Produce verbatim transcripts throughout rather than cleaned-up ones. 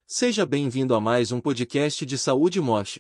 Seja bem-vindo a mais um podcast de saúde e morte.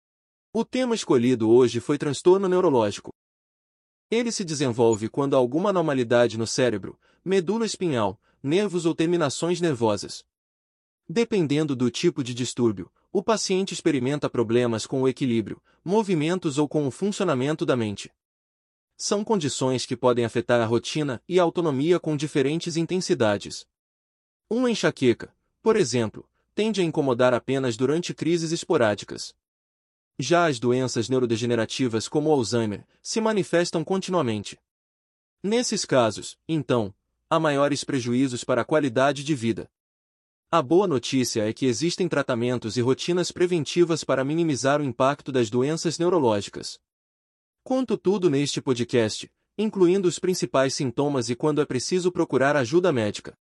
O tema escolhido hoje foi transtorno neurológico. Ele se desenvolve quando há alguma anormalidade no cérebro, medula espinhal, nervos ou terminações nervosas. Dependendo do tipo de distúrbio, o paciente experimenta problemas com o equilíbrio, movimentos ou com o funcionamento da mente. São condições que podem afetar a rotina e a autonomia com diferentes intensidades. Uma enxaqueca, por exemplo, tende a incomodar apenas durante crises esporádicas. Já as doenças neurodegenerativas como o Alzheimer se manifestam continuamente. Nesses casos, então, há maiores prejuízos para a qualidade de vida. A boa notícia é que existem tratamentos e rotinas preventivas para minimizar o impacto das doenças neurológicas. Conto tudo neste podcast, incluindo os principais sintomas e quando é preciso procurar ajuda médica.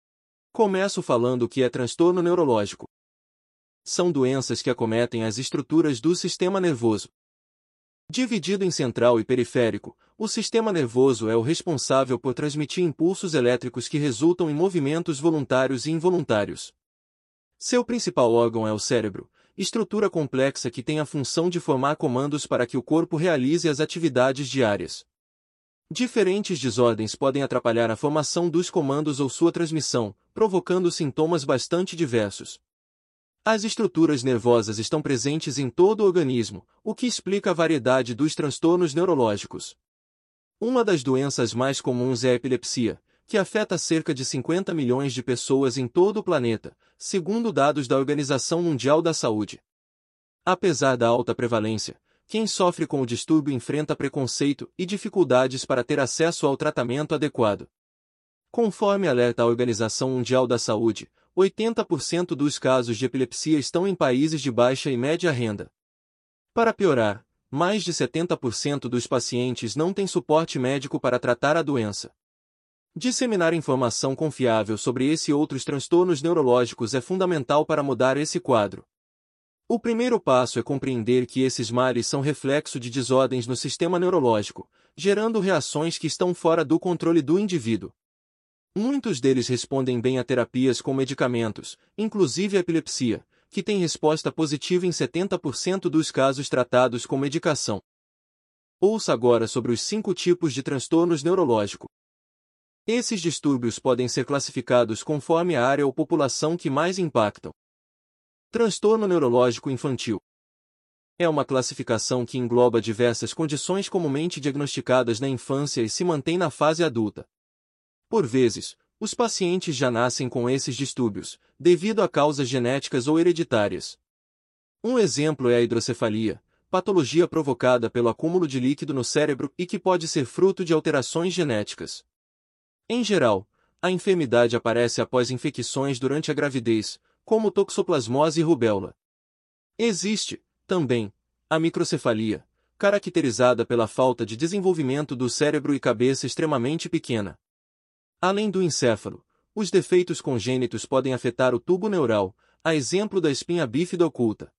Começo falando o que é transtorno neurológico. São doenças que acometem as estruturas do sistema nervoso. Dividido em central e periférico, o sistema nervoso é o responsável por transmitir impulsos elétricos que resultam em movimentos voluntários e involuntários. Seu principal órgão é o cérebro, estrutura complexa que tem a função de formar comandos para que o corpo realize as atividades diárias. Diferentes desordens podem atrapalhar a formação dos comandos ou sua transmissão, provocando sintomas bastante diversos. As estruturas nervosas estão presentes em todo o organismo, o que explica a variedade dos transtornos neurológicos. Uma das doenças mais comuns é a epilepsia, que afeta cerca de cinquenta milhões de pessoas em todo o planeta, segundo dados da Organização Mundial da Saúde. Apesar da alta prevalência, quem sofre com o distúrbio enfrenta preconceito e dificuldades para ter acesso ao tratamento adequado. Conforme alerta a Organização Mundial da Saúde, oitenta por cento dos casos de epilepsia estão em países de baixa e média renda. Para piorar, mais de setenta por cento dos pacientes não têm suporte médico para tratar a doença. Disseminar informação confiável sobre esse e outros transtornos neurológicos é fundamental para mudar esse quadro. O primeiro passo é compreender que esses males são reflexo de desordens no sistema neurológico, gerando reações que estão fora do controle do indivíduo. Muitos deles respondem bem a terapias com medicamentos, inclusive a epilepsia, que tem resposta positiva em setenta por cento dos casos tratados com medicação. Ouça agora sobre os cinco tipos de transtornos neurológicos. Esses distúrbios podem ser classificados conforme a área ou população que mais impactam. Transtorno neurológico infantil. É uma classificação que engloba diversas condições comumente diagnosticadas na infância e se mantém na fase adulta. Por vezes, os pacientes já nascem com esses distúrbios, devido a causas genéticas ou hereditárias. Um exemplo é a hidrocefalia, patologia provocada pelo acúmulo de líquido no cérebro e que pode ser fruto de alterações genéticas. Em geral, a enfermidade aparece após infecções durante a gravidez, como toxoplasmose e rubéola. Existe, também, a microcefalia, caracterizada pela falta de desenvolvimento do cérebro e cabeça extremamente pequena. Além do encéfalo, os defeitos congênitos podem afetar o tubo neural, a exemplo da espinha bífida oculta.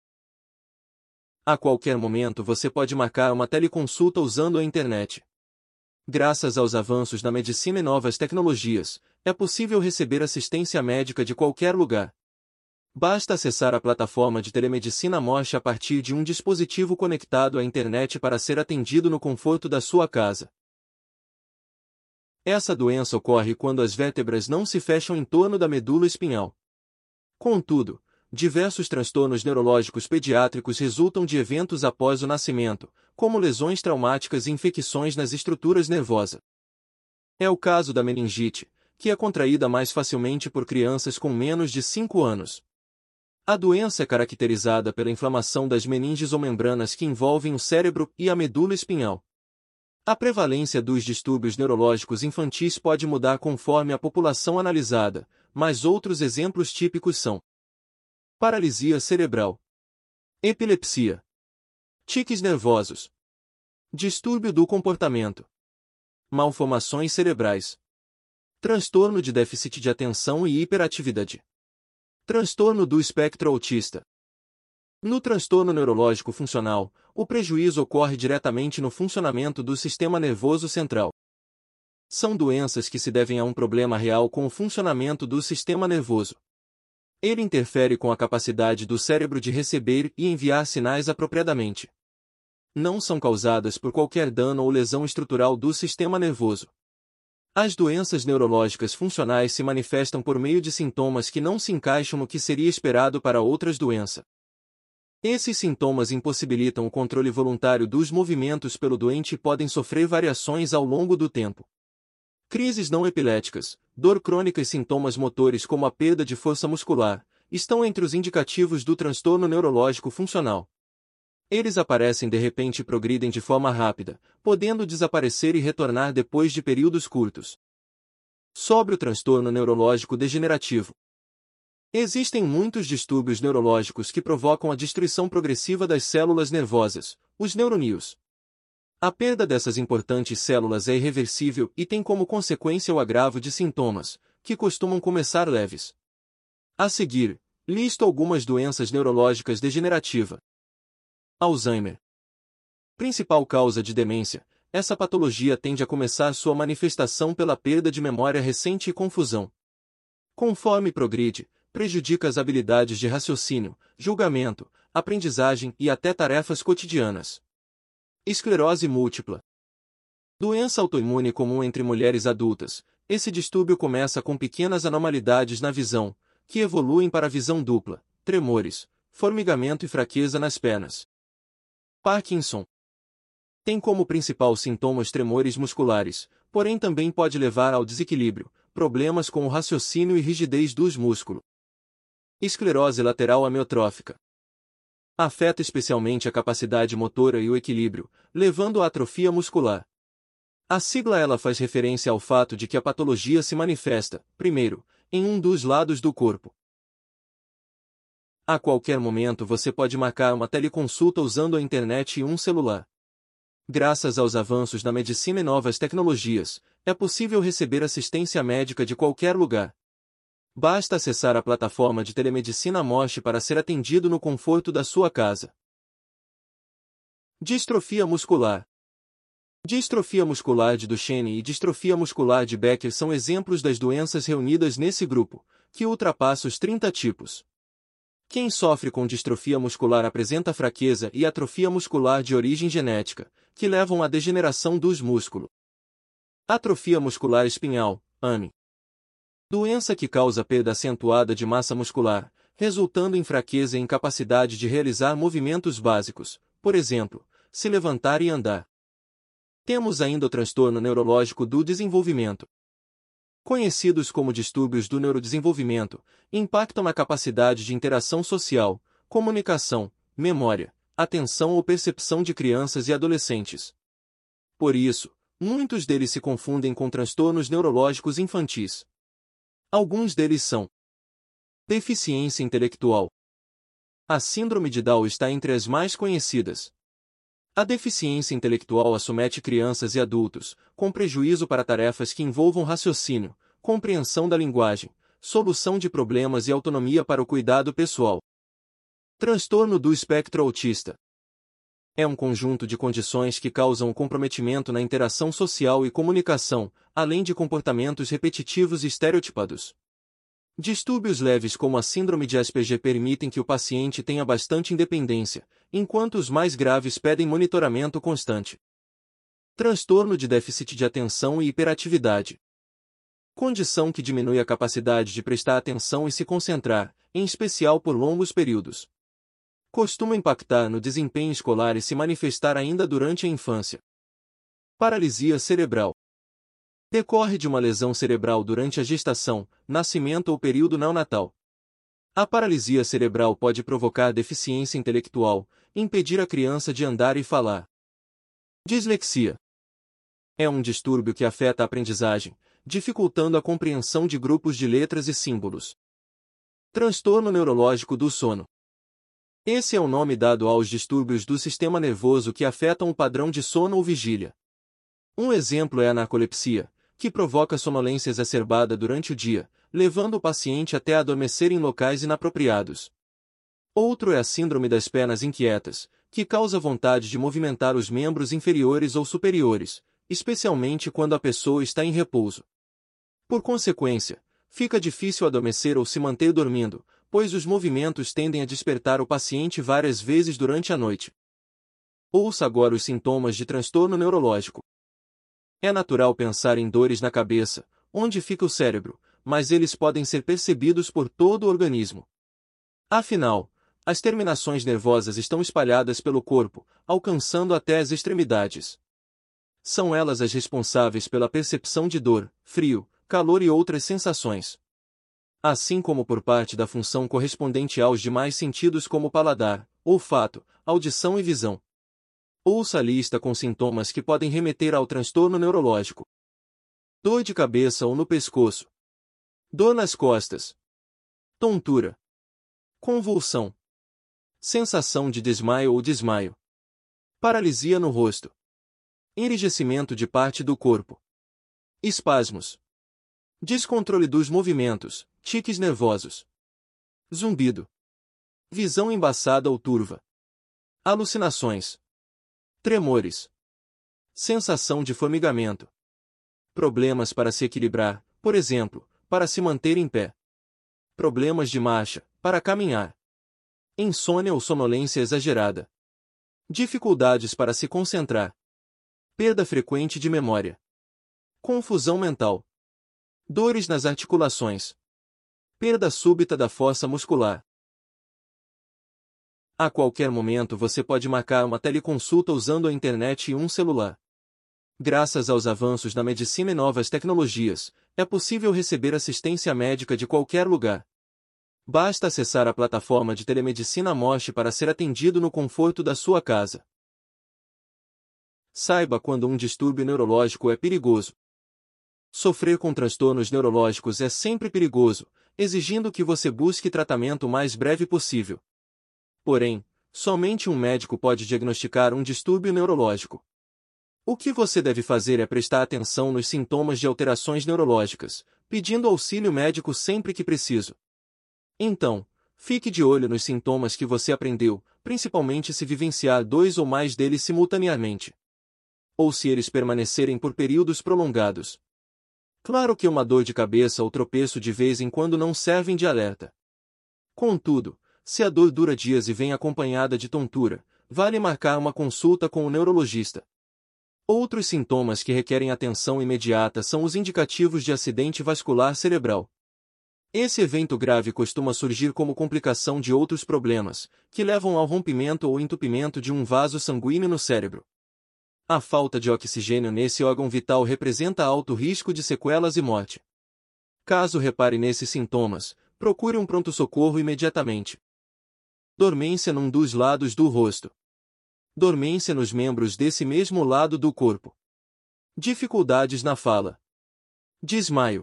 A qualquer momento você pode marcar uma teleconsulta usando a internet. Graças aos avanços na medicina e novas tecnologias, é possível receber assistência médica de qualquer lugar. Basta acessar a plataforma de telemedicina Morte a partir de um dispositivo conectado à internet para ser atendido no conforto da sua casa. Essa doença ocorre quando as vértebras não se fecham em torno da medula espinhal. Contudo, diversos transtornos neurológicos pediátricos resultam de eventos após o nascimento, como lesões traumáticas e infecções nas estruturas nervosas. É o caso da meningite, que é contraída mais facilmente por crianças com menos de cinco anos. A doença é caracterizada pela inflamação das meninges ou membranas que envolvem o cérebro e a medula espinhal. A prevalência dos distúrbios neurológicos infantis pode mudar conforme a população analisada, mas outros exemplos típicos são: paralisia cerebral, epilepsia, tiques nervosos, distúrbio do comportamento, malformações cerebrais, transtorno de déficit de atenção e hiperatividade, transtorno do espectro autista. No transtorno neurológico funcional, o prejuízo ocorre diretamente no funcionamento do sistema nervoso central. São doenças que se devem a um problema real com o funcionamento do sistema nervoso. Ele interfere com a capacidade do cérebro de receber e enviar sinais apropriadamente. Não são causadas por qualquer dano ou lesão estrutural do sistema nervoso. As doenças neurológicas funcionais se manifestam por meio de sintomas que não se encaixam no que seria esperado para outras doenças. Esses sintomas impossibilitam o controle voluntário dos movimentos pelo doente e podem sofrer variações ao longo do tempo. Crises não epiléticas, dor crônica e sintomas motores como a perda de força muscular, estão entre os indicativos do transtorno neurológico funcional. Eles aparecem de repente e progridem de forma rápida, podendo desaparecer e retornar depois de períodos curtos. Sobre o transtorno neurológico degenerativo. Existem muitos distúrbios neurológicos que provocam a destruição progressiva das células nervosas, os neuroníos. A perda dessas importantes células é irreversível e tem como consequência o agravo de sintomas, que costumam começar leves. A seguir, listo algumas doenças neurológicas degenerativas. Alzheimer. Principal causa de demência, essa patologia tende a começar sua manifestação pela perda de memória recente e confusão. Conforme progride, prejudica as habilidades de raciocínio, julgamento, aprendizagem e até tarefas cotidianas. Esclerose múltipla. Doença autoimune comum entre mulheres adultas. Esse distúrbio começa com pequenas anormalidades na visão, que evoluem para visão dupla, tremores, formigamento e fraqueza nas pernas. Parkinson. Tem como principal sintoma os tremores musculares, porém também pode levar ao desequilíbrio, problemas com o raciocínio e rigidez dos músculos. Esclerose lateral amiotrófica. Afeta especialmente a capacidade motora e o equilíbrio, levando à atrofia muscular. A sigla ela faz referência ao fato de que a patologia se manifesta, primeiro, em um dos lados do corpo. A qualquer momento você pode marcar uma teleconsulta usando a internet e um celular. Graças aos avanços na medicina e novas tecnologias, é possível receber assistência médica de qualquer lugar. Basta acessar a plataforma de telemedicina Mosh para ser atendido no conforto da sua casa. Distrofia muscular. Distrofia muscular de Duchenne e distrofia muscular de Becker são exemplos das doenças reunidas nesse grupo, que ultrapassa os trinta tipos. Quem sofre com distrofia muscular apresenta fraqueza e atrofia muscular de origem genética, que levam à degeneração dos músculos. Atrofia muscular espinhal, A M. Doença que causa perda acentuada de massa muscular, resultando em fraqueza e incapacidade de realizar movimentos básicos, por exemplo, se levantar e andar. Temos ainda o transtorno neurológico do desenvolvimento. Conhecidos como distúrbios do neurodesenvolvimento, impactam na capacidade de interação social, comunicação, memória, atenção ou percepção de crianças e adolescentes. Por isso, muitos deles se confundem com transtornos neurológicos infantis. Alguns deles são: deficiência intelectual. A síndrome de Down está entre as mais conhecidas. A deficiência intelectual acomete crianças e adultos, com prejuízo para tarefas que envolvam raciocínio, compreensão da linguagem, solução de problemas e autonomia para o cuidado pessoal. Transtorno do espectro autista. É um conjunto de condições que causam comprometimento na interação social e comunicação, além de comportamentos repetitivos e estereotipados. Distúrbios leves como a síndrome de Asperger permitem que o paciente tenha bastante independência, enquanto os mais graves pedem monitoramento constante. Transtorno de déficit de atenção e hiperatividade. Condição que diminui a capacidade de prestar atenção e se concentrar, em especial por longos períodos. Costuma impactar no desempenho escolar e se manifestar ainda durante a infância. Paralisia cerebral. Decorre de uma lesão cerebral durante a gestação, nascimento ou período neonatal. A paralisia cerebral pode provocar deficiência intelectual, impedir a criança de andar e falar. Dislexia. É um distúrbio que afeta a aprendizagem, dificultando a compreensão de grupos de letras e símbolos. Transtorno neurológico do sono. Esse é o nome dado aos distúrbios do sistema nervoso que afetam o padrão de sono ou vigília. Um exemplo é a narcolepsia, que provoca sonolência exacerbada durante o dia, levando o paciente até a adormecer em locais inapropriados. Outro é a síndrome das pernas inquietas, que causa vontade de movimentar os membros inferiores ou superiores, especialmente quando a pessoa está em repouso. Por consequência, fica difícil adormecer ou se manter dormindo, pois os movimentos tendem a despertar o paciente várias vezes durante a noite. Ouça agora os sintomas de transtorno neurológico. É natural pensar em dores na cabeça, onde fica o cérebro, mas eles podem ser percebidos por todo o organismo. Afinal, as terminações nervosas estão espalhadas pelo corpo, alcançando até as extremidades. São elas as responsáveis pela percepção de dor, frio, calor e outras sensações. Assim como por parte da função correspondente aos demais sentidos como paladar, olfato, audição e visão. Ouça a lista com sintomas que podem remeter ao transtorno neurológico. Dor de cabeça ou no pescoço. Dor nas costas. Tontura. Convulsão. Sensação de desmaio ou desmaio. Paralisia no rosto. Enrijecimento de parte do corpo. Espasmos. Descontrole dos movimentos, tiques nervosos. Zumbido. Visão embaçada ou turva. Alucinações. Tremores. Sensação de formigamento. Problemas para se equilibrar, por exemplo, para se manter em pé. Problemas de marcha, para caminhar. Insônia ou sonolência exagerada. Dificuldades para se concentrar. Perda frequente de memória. Confusão mental. Dores nas articulações. Perda súbita da força muscular. A qualquer momento você pode marcar uma teleconsulta usando a internet e um celular. Graças aos avanços da medicina e novas tecnologias, é possível receber assistência médica de qualquer lugar. Basta acessar a plataforma de telemedicina Mosh para ser atendido no conforto da sua casa. Saiba quando um distúrbio neurológico é perigoso. Sofrer com transtornos neurológicos é sempre perigoso, exigindo que você busque tratamento o mais breve possível. Porém, somente um médico pode diagnosticar um distúrbio neurológico. O que você deve fazer é prestar atenção nos sintomas de alterações neurológicas, pedindo auxílio médico sempre que preciso. Então, fique de olho nos sintomas que você aprendeu, principalmente se vivenciar dois ou mais deles simultaneamente. Ou se eles permanecerem por períodos prolongados. Claro que uma dor de cabeça ou tropeço de vez em quando não servem de alerta. Contudo, se a dor dura dias e vem acompanhada de tontura, vale marcar uma consulta com o neurologista. Outros sintomas que requerem atenção imediata são os indicativos de acidente vascular cerebral. Esse evento grave costuma surgir como complicação de outros problemas, que levam ao rompimento ou entupimento de um vaso sanguíneo no cérebro. A falta de oxigênio nesse órgão vital representa alto risco de sequelas e morte. Caso repare nesses sintomas, procure um pronto-socorro imediatamente. Dormência num dos lados do rosto. Dormência nos membros desse mesmo lado do corpo. Dificuldades na fala. Desmaio.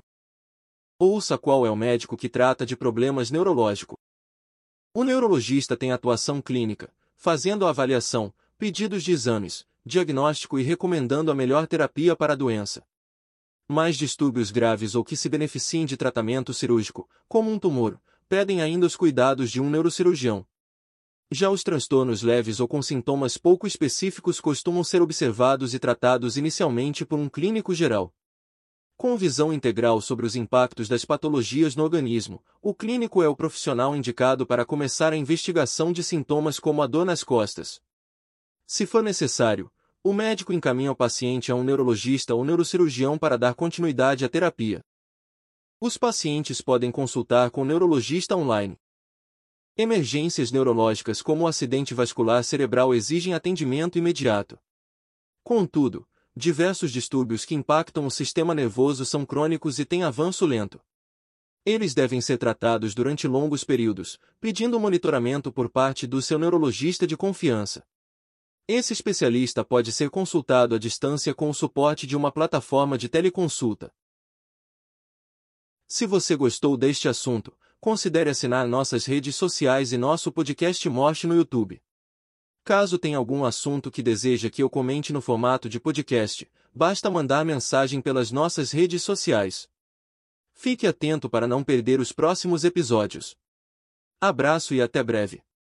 Ouça qual é o médico que trata de problemas neurológicos. O neurologista tem atuação clínica, fazendo a avaliação, pedidos de exames, diagnóstico e recomendando a melhor terapia para a doença. Mais distúrbios graves ou que se beneficiem de tratamento cirúrgico, como um tumor, pedem ainda os cuidados de um neurocirurgião. Já os transtornos leves ou com sintomas pouco específicos costumam ser observados e tratados inicialmente por um clínico geral. Com visão integral sobre os impactos das patologias no organismo, o clínico é o profissional indicado para começar a investigação de sintomas como a dor nas costas. Se for necessário, o médico encaminha o paciente a um neurologista ou neurocirurgião para dar continuidade à terapia. Os pacientes podem consultar com o neurologista online. Emergências neurológicas como o acidente vascular cerebral exigem atendimento imediato. Contudo, diversos distúrbios que impactam o sistema nervoso são crônicos e têm avanço lento. Eles devem ser tratados durante longos períodos, pedindo monitoramento por parte do seu neurologista de confiança. Esse especialista pode ser consultado à distância com o suporte de uma plataforma de teleconsulta. Se você gostou deste assunto, considere assinar nossas redes sociais e nosso podcast Mosh no YouTube. Caso tenha algum assunto que deseja que eu comente no formato de podcast, basta mandar mensagem pelas nossas redes sociais. Fique atento para não perder os próximos episódios. Abraço e até breve.